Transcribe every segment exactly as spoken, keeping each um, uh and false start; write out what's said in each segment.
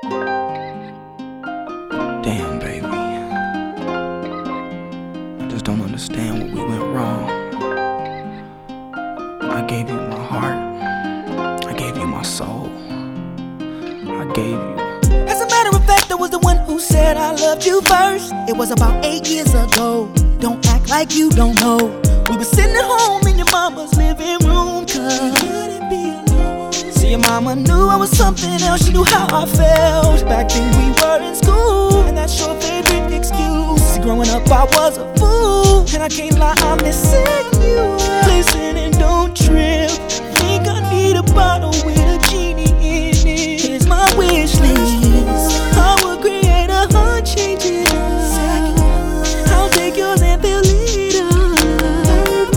Damn, baby, I just don't understand what we went wrong. I gave you my heart, I gave you my soul, I gave you. As a matter of fact, I was the one who said I loved you first. It was about eight years ago. Don't act like you don't know. We were sitting at home in your mama's living room, cause you couldn't be alone. See, your mama knew I was something else. She knew how I felt. Back then we were in school, and that's your favorite excuse. See, growing up I was a fool, and I can't lie, I'm missing you. Listen and don't trip. Think I need a bottle with a genie in it. Here's my wish list. I will create a heart changing second. I'll take yours and fill it up.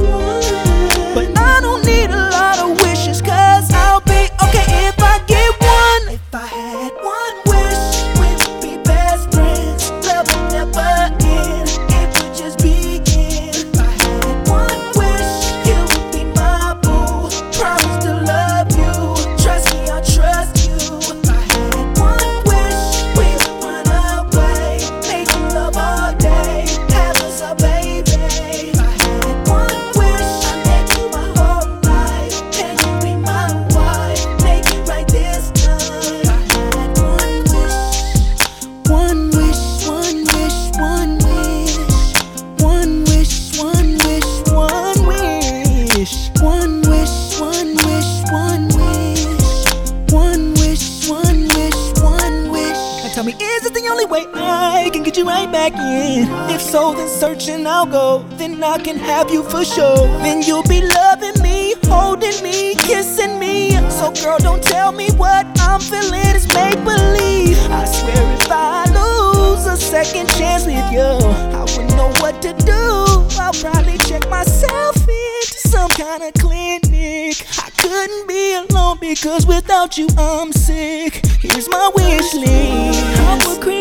But I don't need a lot of wishes, cause I'll be okay if I get one. If I had one wish, we'd be best friends. Love would never end, it would just begin. If I had one wish, you would be my boo. Promise to love you, trust me, I'll trust you. If I had one wish, we would run away, make love all day, have us a baby. If I had one wish, I'd make you my whole life, can you be my wife, make it right this time. If I had one wish, one wish, one wish, one wish, one wish, one wish, one wish, one wish, one wish, one wish, one wish, one wish, one wish. Now tell me, is this the only way I can get you right back in? If so, then searching I'll go. Then I can have you for sure. Then you'll be loving me, holding me, kissing me. So girl, don't tell me what I'm feeling is make believe. I swear if I lose a second chance with you, I wouldn't know what to do. I'll probably check myself into some kind of clinic. I couldn't be alone because without you I'm sick. Here's my wish list. I would create